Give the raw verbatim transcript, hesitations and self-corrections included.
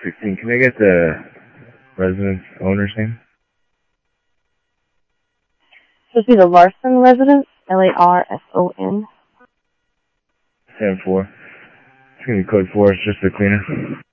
sixteen. Can I get the residence owner's name? This would be the Larson residence, L A R S O N. seven four. It's going to be code four. It's just the cleaner.